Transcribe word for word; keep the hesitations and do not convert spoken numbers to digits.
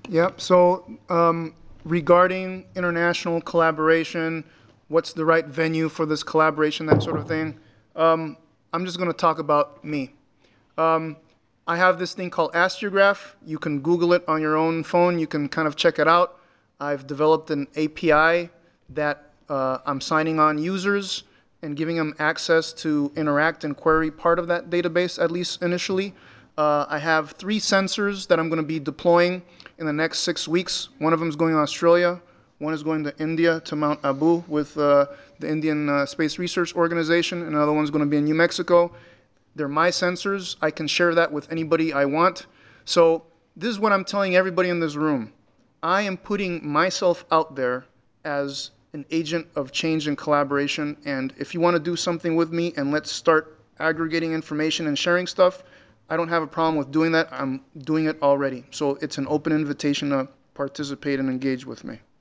Yep. So um, regarding international collaboration, what's the right venue for this collaboration, that sort of thing. Um, I'm just going to talk about me. Um, I have this thing called Astrograph. You can Google it on your own phone. You can kind of check it out. I've developed an A P I that uh, I'm signing on users and giving them access to interact and query part of that database, at least initially. Uh, I have three sensors that I'm going to be deploying in the next six weeks. One of them is going to Australia. One is going to India, to Mount Abu with uh, the Indian uh, Space Research Organization. Another one's going to be in New Mexico. They're my sensors. I can share that with anybody I want. So this is what I'm telling everybody in this room. I am putting myself out there as an agent of change and collaboration. And if you want to do something with me and let's start aggregating information and sharing stuff, I don't have a problem with doing that. I'm doing it already. So it's an open invitation to participate and engage with me.